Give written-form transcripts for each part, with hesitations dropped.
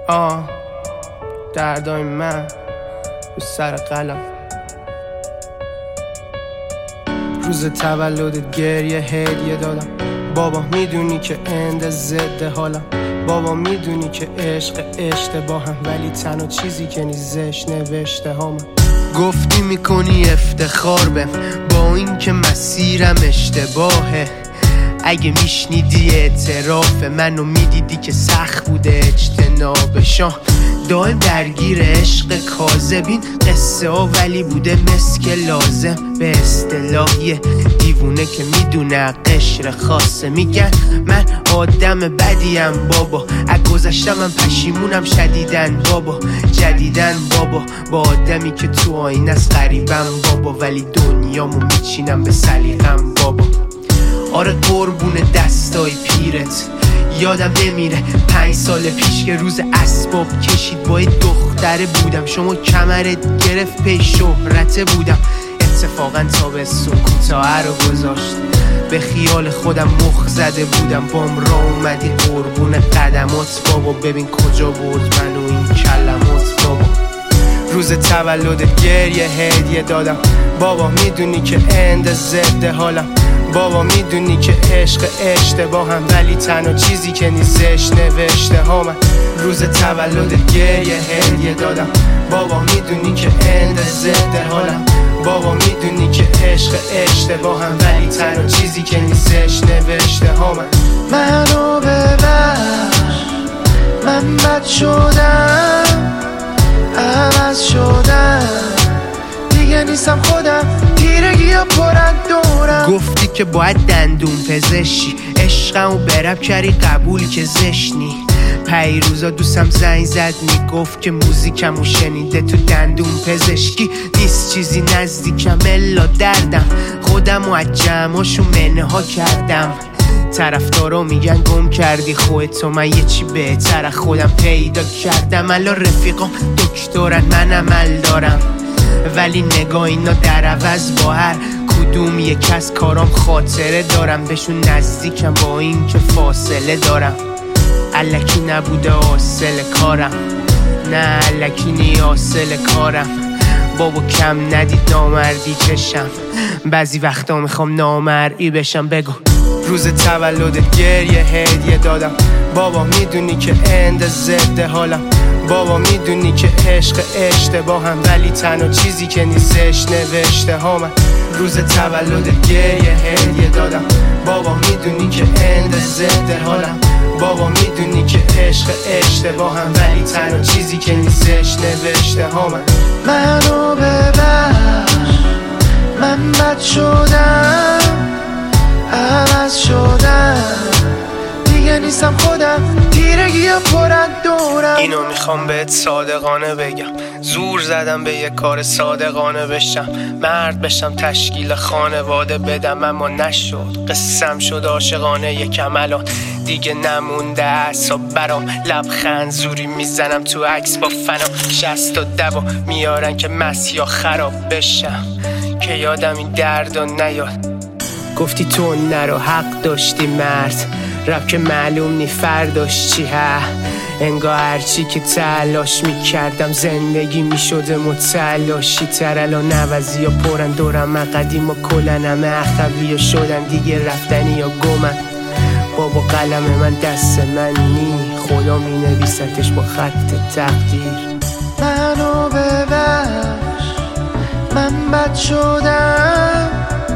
دردای من رو سر قلم. روز تولدت گریه هدیه دادم. بابا میدونی که اند ضد حالم. بابا میدونی که عشق اشتباهم، ولی تنها چیزی که نیزش نوشته هامم. گفتی میکنی افتخار بهم با این که مسیرم اشتباهه. اگه میشنیدی اعتراف منو میدیدی که سخت بوده اجتنابشان. دائم درگیر عشق کاذبین قصه ها، ولی بوده مسک لازم. به اصطلاحی دیوونه که میدونه قشر خاصه. میگن من آدم بدیم بابا، از گذشتم من پشیمونم شدیدن بابا. جدیدن بابا با آدمی که تو آینه است غریبم بابا، ولی دنیامو میچینم به سلیقم بابا. آره قربون دستای پیرت یادم نمیره 5 سال پیش که روز اسباب کشید با یه دختره بودم. شما کمرت گرفت پی شهرته بودم. اتفاقا تابستون کوتاه رو گذاشت، به خیال خودم مخ زده بودم. بام را اومدی قربون قدمات بابا، ببین کجا برد منو این کلمات بابا. روز تولدت گریه هدیه دادم. بابا میدونی که اند ضد حالم. بابا میدونی که عشق اشتباهم، ولی تنها چیزی که نیستش نوشته هامم. روز تولدت گریه هدیه دادم. بابا میدونی که اند ضد حالم. بابا میدونی که عشق اشتباهم، ولی تنها چیزی که نیستش نوشته هامم. منو ببخش، من بد شدم، عوض شدم، دیگه نیستم خودم، تیرگی ها پرن دورم. گفتی که باید دندون پزشی، عشقمو برب کردی قبول که زشنی. پیروزا دوستم زنگ زد میگفت که موزیکمو شنیده تو دندون پزشکی. نیست چیزی نزدیکم الا دردم، خودمو از جمعاشو منها کردم. طرفدارا میگن گم کردی خودتو، من یه چی بهتر از خودم پیدا کردم. الان رفیقام دکترن من عمل دارم، ولی نگاه اینا در عوض با هر کدوم یک از کارام خاطره دارم. بهشون نزدیکم با این که فاصله دارم. الکی نبوده حاصل کارم، نه الکی نی حاصل کارم. بابا کم ندید نامردی چشم، بعضی وقتا میخوام نامرئی بشم. بگو روز تولدت گریه هدیه دادم. بابا میدونی که اند ضد حالم. بابا میدونی که عشق اشتباهم، ولی تنها چیزی که نیستش نوشته هامم. روز تولدت گریه هدیه دادم. بابا میدونی که اند ضد حالم. بابا میدونی که عشق اشتباهم، ولی تنها چیزی که نیستش نوشته هامم. منو ببخش، من بد شدم، عوض شدم، دیگه نیستم خودم، تیرگی ها پرن دورم. اینو میخوام بهت صادقانه بگم، زور زدم به یه کار صادقانه بشم. مرد بشم تشکیل خانواده بدم، اما نشد. قسم شد عاشقانه یکم الان دیگه نمونده اعصاب برام. لبخند زوری میزنم تو عکس با فنام. 60 دوا میارن که مسیا خراب بشم، که یادم این درد و نیاد. گفتی تو نرو حق داشتی مرد، رب که معلوم نی فرداش چی ها. انگار هرچی که تلاش میکردم زندگی میشده متلاشی تر. الان نوزی ها پرن دورم، قدیم و کلن همه اخوی ها شدن دیگه رفتنی یا گمن. بابا قلم من دست من نی، خدا می نویستش با خط تقدیر. منو ببخش، من بد شدم،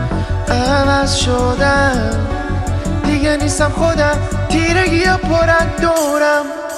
عوض شدم، دیگه نیستم خودم، تیرگی ها پرن دورم.